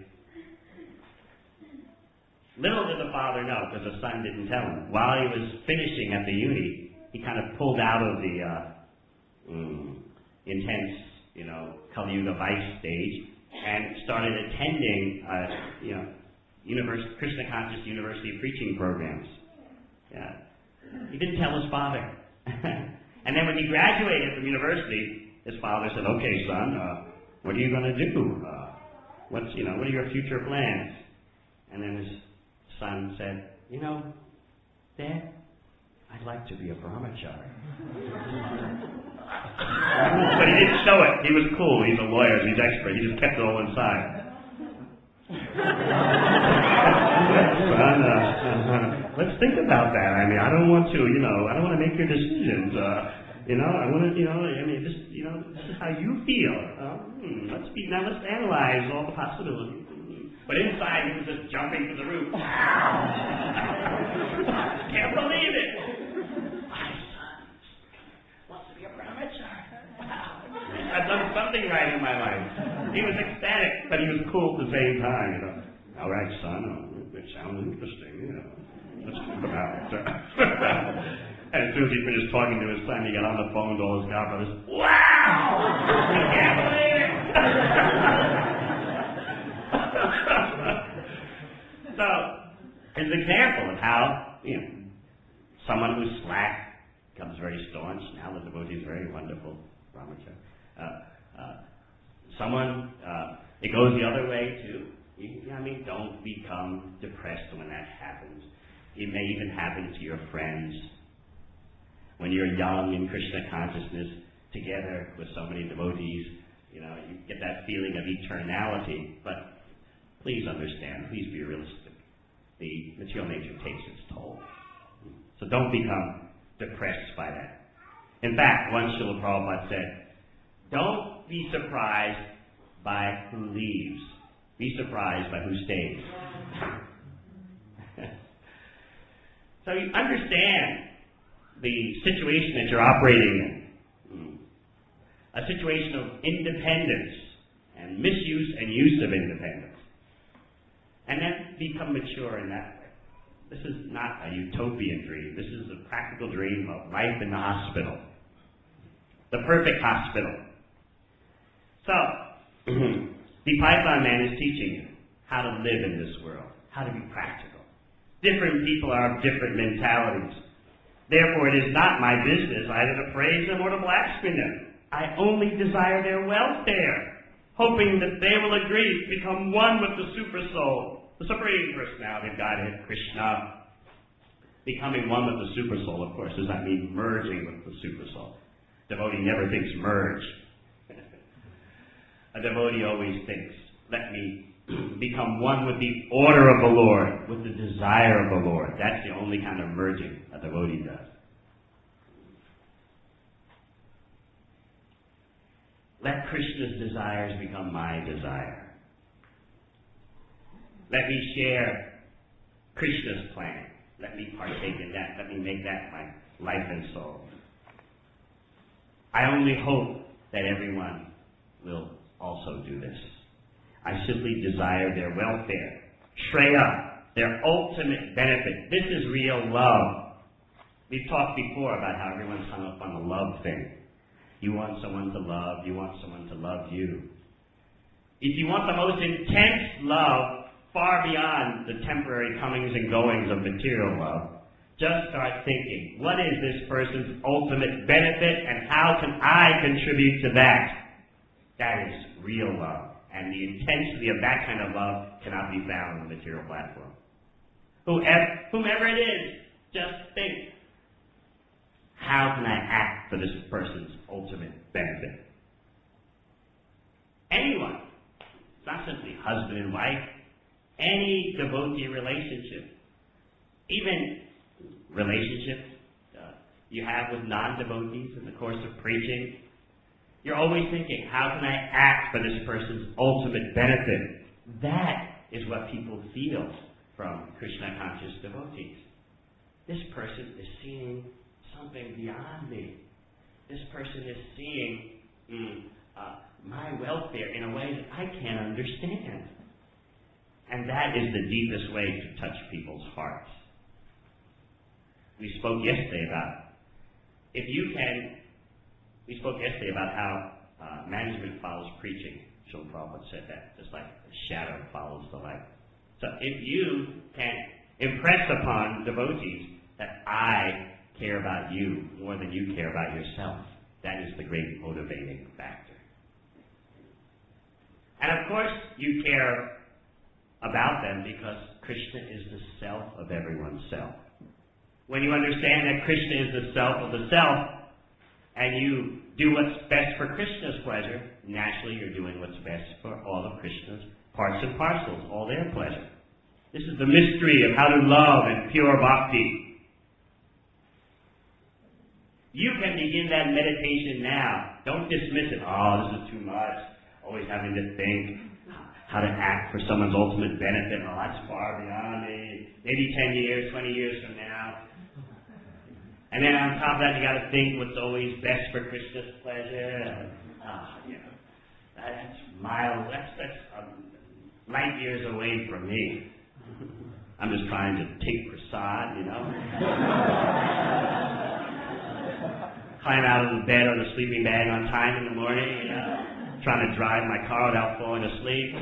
Little did the father know, because the son didn't tell him. While he was finishing at the uni, he kind of pulled out of the intense, Kali Yuga vice stage and started attending, Krishna Conscious University preaching programs. He didn't tell his father. And then when he graduated from university, his father said, "Okay, son, what are you going to do? What are your future plans?" And then his son said, "Dad, I'd like to be a brahmachari." But he didn't show it. He was cool. He's a lawyer. He's expert. He just kept it all inside. Son, let's think about that. I don't want to, I don't want to make your decisions. I want to, this is how you feel. Let's analyze all the possibilities. But inside, he was just jumping to the roof. Can't believe it. My son wants to be a brahmachari. Wow. I've done something right in my life. He was ecstatic, but he was cool at the same time. All right, son, it sounds interesting, Let's talk about it. And as soon as he finished talking to his son, he got on the phone to all his godbrothers. Wow! I can't believe it! So, it's an example of how, someone who's slack becomes very staunch. Now the devotee is very wonderful. Brahmacharya. Someone, it goes the other way too. Don't become depressed when that happens. It may even happen to your friends. When you're young in Krishna consciousness, together with so many devotees, you get that feeling of eternality. But please understand, please be realistic. The material nature takes its toll. So don't become depressed by that. In fact, one Srila Prabhupada said, don't be surprised by who leaves. Be surprised by who stays. So you understand the situation that you're operating in. A situation of independence and misuse and use of independence. And then become mature in that way. This is not a utopian dream. This is a practical dream of life in the hospital. The perfect hospital. So, the Python man is teaching you how to live in this world, how to be practical. Different people are of different mentalities. Therefore, it is not my business either to praise them or to blaspheme them. I only desire their welfare, hoping that they will agree to become one with the Super Soul, the Supreme Personality of Godhead, Krishna. Becoming one with the Super Soul, of course, does not mean merging with the Super Soul. Devotee never thinks merge. A devotee always thinks, let me become one with the order of the Lord, with the desire of the Lord. That's the only kind of merging a devotee does. Let Krishna's desires become my desire. Let me share Krishna's plan. Let me partake in that. Let me make that my life and soul. I only hope that everyone will also do this. I simply desire their welfare. Shreya, their ultimate benefit. This is real love. We've talked before about how everyone's hung up on the love thing. You want someone to love, you want someone to love you. If you want the most intense love, far beyond the temporary comings and goings of material love, just start thinking, what is this person's ultimate benefit and how can I contribute to that? That is real love. And the intensity of that kind of love cannot be found on the material platform. Whomever it is, just think, how can I act for this person's ultimate benefit? Anyone. It's not simply husband and wife. Any devotee relationship. Even relationships you have with non-devotees in the course of preaching. You're always thinking, how can I act for this person's ultimate benefit? That is what people feel from Krishna-conscious devotees. This person is seeing something beyond me. This person is seeing my welfare in a way that I can't understand. And that is the deepest way to touch people's hearts. We spoke yesterday about how management follows preaching. Srila Prabhupada said that, just like the shadow follows the light. So if you can impress upon devotees that I care about you more than you care about yourself, that is the great motivating factor. And of course, you care about them because Krishna is the self of everyone's self. When you understand that Krishna is the self of the self, and you do what's best for Krishna's pleasure, naturally you're doing what's best for all of Krishna's parts and parcels, all their pleasure. This is the mystery of how to love in pure bhakti. You can begin that meditation now. Don't dismiss it. Oh, this is too much. Always having to think how to act for someone's ultimate benefit. Oh, that's far beyond me. Maybe 10 years, 20 years from now. And then on top of that, you got to think what's always best for Krishna's pleasure. That's miles. That's light years away from me. I'm just trying to take prasad, Climb out of the bed or the sleeping bag on time in the morning, Trying to drive my car without falling asleep.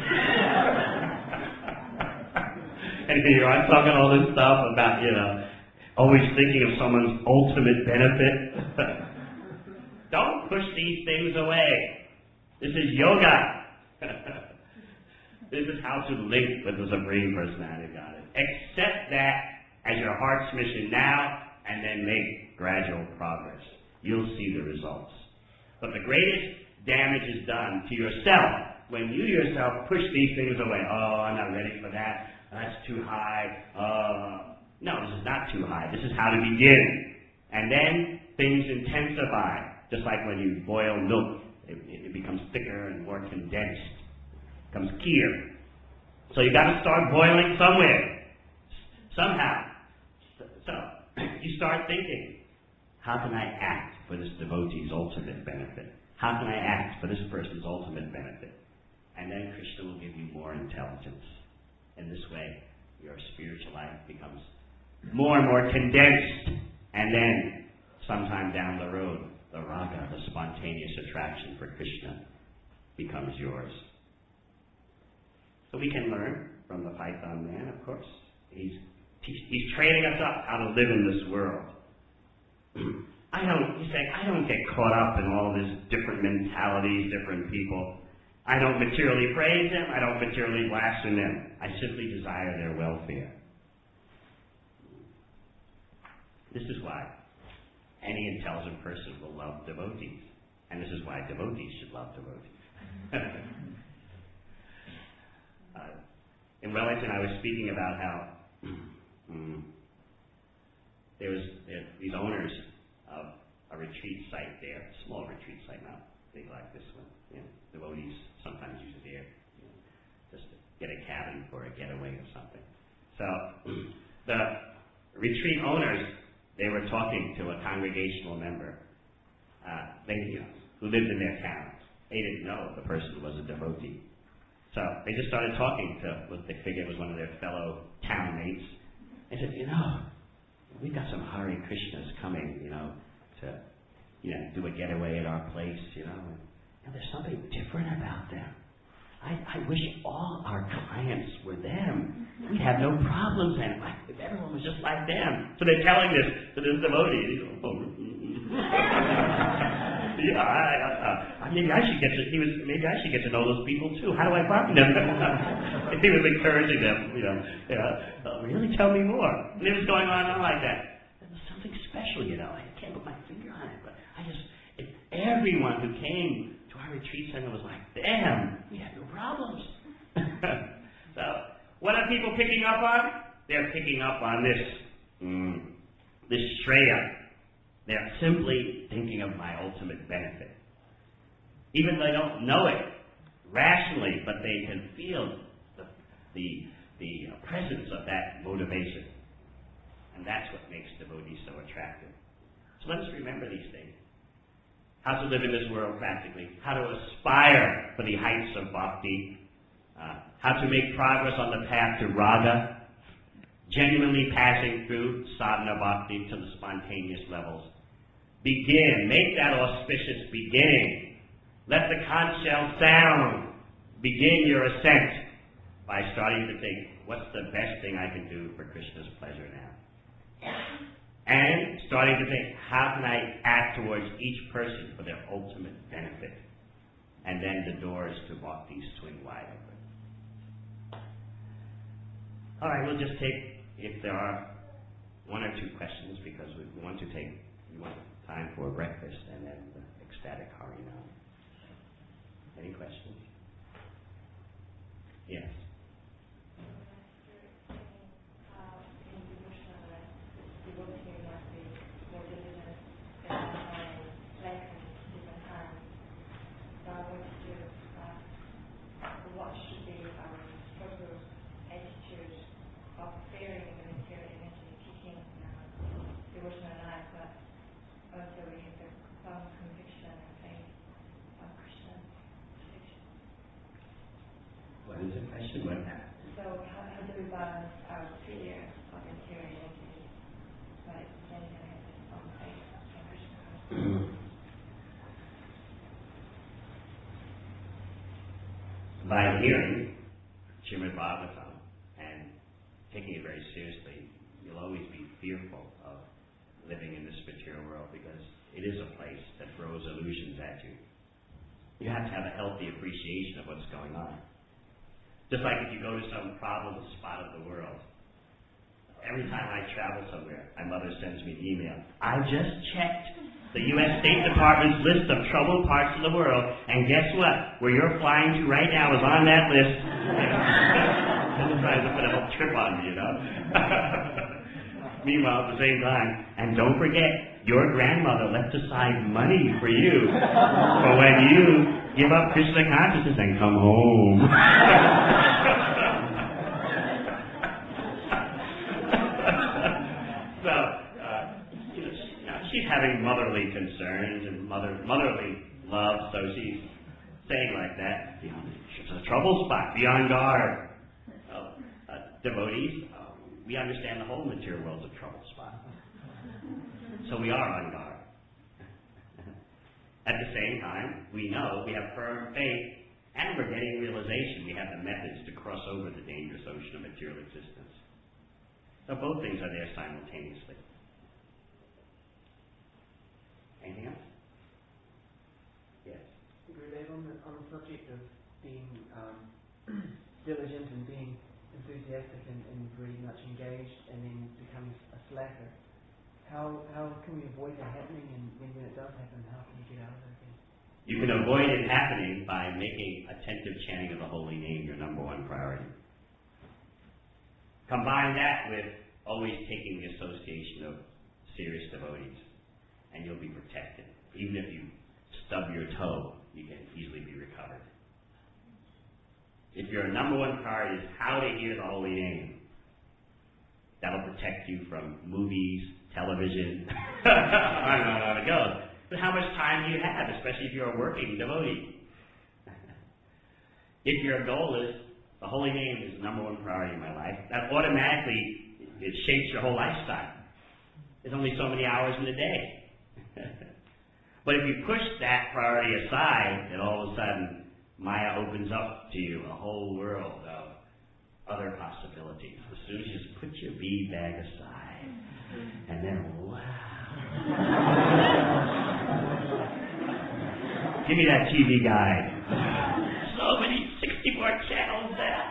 And I'm talking all this stuff about, always thinking of someone's ultimate benefit. Don't push these things away. This is yoga. This is how to link with the Supreme Personality of Godhead. Accept that as your heart's mission now, and then make gradual progress. You'll see the results. But the greatest damage is done to yourself when you yourself push these things away. Oh, I'm not ready for that. That's too high. No, this is not too high. This is how to begin. And then things intensify. Just like when you boil milk, it becomes thicker and more condensed. It becomes kheer. So you got to start boiling somewhere. Somehow. So you start thinking, how can I act for this devotee's ultimate benefit? How can I act for this person's ultimate benefit? And then Krishna will give you more intelligence. In this way, your spiritual life becomes more and more condensed. And then, sometime down the road, the raga, the spontaneous attraction for Krishna, becomes yours. So we can learn from the Python man, of course. He's training us up how to live in this world. I don't get caught up in all this different mentalities, different people. I don't materially praise them. I don't materially blaspheme them. I simply desire their welfare. This is why any intelligent person will love devotees. And this is why devotees should love devotees. In Wellington, I was speaking about how there was these owners of a retreat site there, a small retreat site, not big like this one. Devotees sometimes use it there, just to get a cabin for a getaway or something. So the retreat owners, they were talking to a congregational member, who lived in their town. They didn't know the person was a devotee. So they just started talking to what they figured was one of their fellow townmates. They said, we've got some Hare Krishnas coming, to, do a getaway at our place, and there's something different about them. I wish all our clients were them. We'd have no problems, and if everyone was just like them. So they're telling this to this devotee. Maybe I should get to know those people too. How do I find them? He was encouraging them, really tell me more. And it was going on like that. There was something special, I can't put my finger on it, but if everyone who came to our retreat center was like them, we had no problems. So, what are people picking up on? They're picking up on this Shreya. They're simply thinking of my ultimate benefit. Even though they don't know it rationally, but they can feel the presence of that motivation. And that's what makes devotees so attractive. So let's remember these things. How to live in this world practically. How to aspire for the heights of bhakti. How to make progress on the path to raga. Genuinely passing through sadhana bhakti to the spontaneous levels. Begin. Make that auspicious beginning. Let the conch shell sound. Begin your ascent by starting to think, what's the best thing I can do for Krishna's pleasure now? And starting to think, how can I act towards each person for their ultimate benefit? And then the doors to bhakti swing wide open. All right, we'll just take, if there are one or two questions, because we want time for breakfast and then the ecstatic Harinam. Any questions? Yes. was the question? What happened?
So how do we balance our fear of inferiority by saying that I have this own faith in Krishna consciousness?
By hearing Srimad Bhagavatam and taking it very seriously, you'll always be fearful of living in this material world because it is a place that throws illusions at you. You have to have a healthy appreciation of what's going on. Just like if you go to some problem spot of the world. Every time I travel somewhere, my mother sends me an email. I just checked the U.S. State Department's list of troubled parts of the world, and guess what? Where you're flying to right now is on that list. I'm trying to put a whole trip on me, you know? Meanwhile, at the same time, and don't forget, your grandmother left aside money for you for when you give up Krishna consciousness and come home. She's having motherly concerns and motherly love, so she's saying like that, you know, it's a trouble spot, be on guard. Devotees, we understand the whole material world's a trouble spot. So we are on guard. At the same time, we know we have firm faith and we're getting realization. We have the methods to cross over the dangerous ocean of material existence. So both things are there simultaneously. Anything else? Yes.
Gurudev, on the subject of being diligent and being enthusiastic and very much engaged and then becomes a slacker, how can we avoid that happening, and when it does happen, how can we get out of it again?
You can avoid it happening by making attentive chanting of the holy name your number one priority. Combine that with always taking the association of serious devotees, and you'll be protected. Even if you stub your toe, you can easily be recovered. If your number one priority is how to hear the holy name, that'll protect you from movies, television, on and on it goes. But how much time do you have, especially if you're a working devotee? If your goal is, the holy name is the number one priority in my life, that automatically, it shapes your whole lifestyle. There's only so many hours in a day. But if you push that priority aside, then all of a sudden, Maya opens up to you a whole world of other possibilities. As soon as you just put your bead bag aside, and then, wow. Give me that TV guide. So many 64 channels there.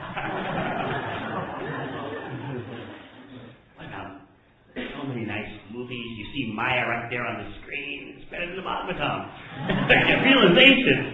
So many nice movies. You see Maya right there on the screen. It's better than the Bhagavatam. Realization.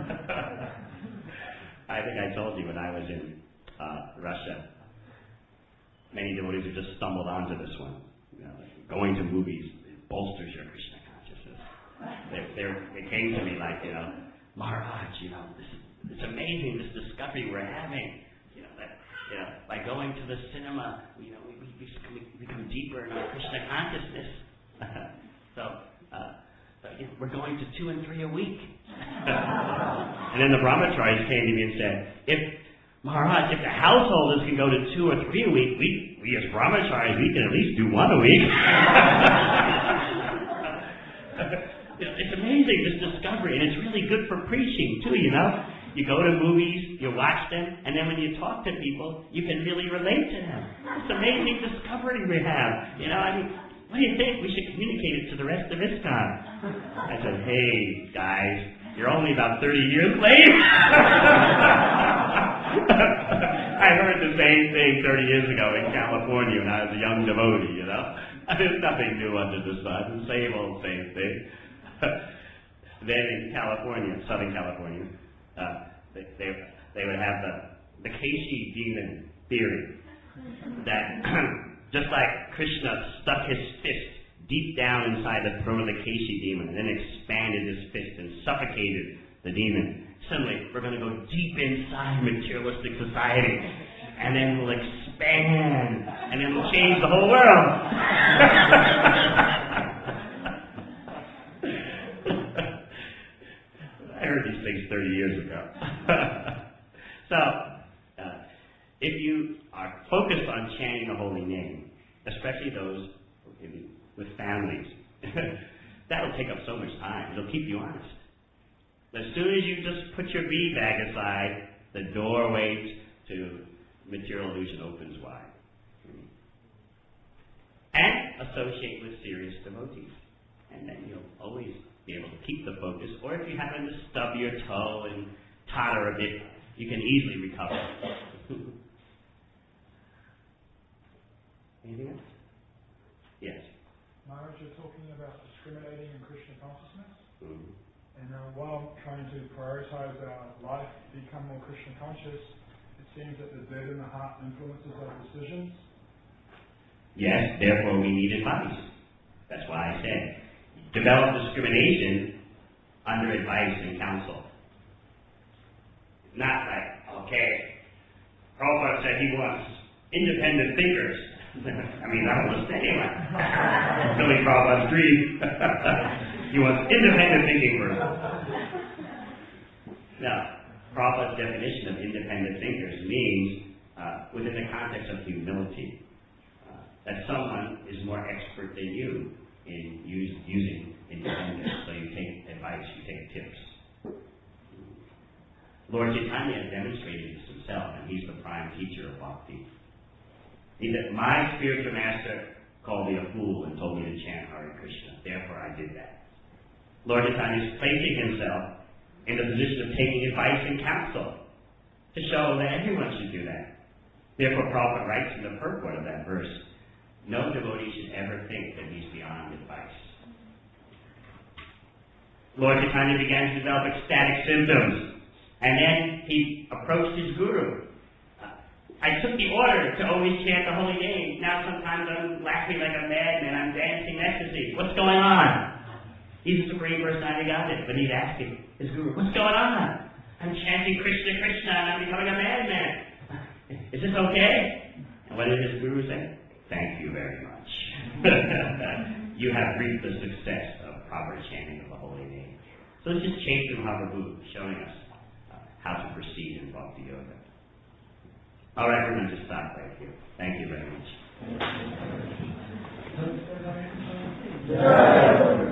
I think I told you when I was in Russia, many devotees have just stumbled onto this one. You know, going to movies bolsters your Krishna consciousness. They came to me like, Maharaj, it's amazing this discovery we're having. By going to the cinema, we become deeper in our Krishna consciousness. We're going to 2 and 3 a week. And then the brahmacharis came to me and said, Maharaj, if the householders can go to 2 or 3 a week, we as brahmacharis, we can at least do 1 a week. It's amazing, this discovery, and it's really good for preaching, too, You go to movies, you watch them, and then when you talk to people, you can really relate to them. It's an amazing discovery we have. What do you think? We should communicate it to the rest of ISKCON. I said, hey, guys, you're only about 30 years late. I heard the same thing 30 years ago in California when I was a young devotee, There's nothing new under the sun, same old same thing. Then in California, Southern California, they would have the Keshi demon theory that just like Krishna stuck his fist deep down inside the throat of the Keshi demon and then expanded his fist and suffocated the demon. Suddenly, we're going to go deep inside materialistic society and then we'll expand and then we'll change the whole world. I heard these things 30 years ago. So, if you are focused on chanting the holy name, especially those with families, that'll take up so much time. It'll keep you honest. As soon as you just put your bead bag aside, the doorway to material illusion opens wide. And associate with serious devotees. And then you'll always be able to keep the focus. Or if you happen to stub your toe and totter a bit, you can easily recover. Anything else? Yes.
Maharaj, you're talking about discriminating in Krishna consciousness.
Mm-hmm.
And while trying to prioritize our life, become more Krishna conscious, it seems that the dirt in the heart influences our decisions.
Yes, therefore we need advice. That's why I said, develop discrimination under advice and counsel. Not like, okay, Prabhupada said he wants independent thinkers. I mean, I don't listen to anyone. Filling Prabhupada's dream. He wants independent thinking person. Now, Prabhupada's definition of independent thinkers means, within the context of humility, that someone is more expert than you in using independence. So you take advice, you take tips. Lord Chaitanya demonstrated this himself, and he's the prime teacher of bhakti. He said, my spiritual master called me a fool and told me to chant Hare Krishna. Therefore I did that. Lord Chaitanya is placing himself in the position of taking advice and counsel to show that everyone should do that. Therefore Prabhupada writes in the purport of that verse, no devotee should ever think that he's beyond advice. Lord Chaitanya began to develop ecstatic symptoms, and then he approached his guru. I took the order to always chant the holy name. Now sometimes I'm laughing like a madman. I'm dancing in ecstasy. What's going on? He's the Supreme Personality of Godhead, but he's asking his guru, what's going on? I'm chanting Krishna, Krishna, and I'm becoming a madman. Is this okay? And what did his guru say? Thank you very much. You have reaped the success of proper chanting of the holy name. So this is Chaitanya Mahaprabhu showing us how to proceed in Bhakti Yoga. All right, we're going to just stop right here. Thank you very much.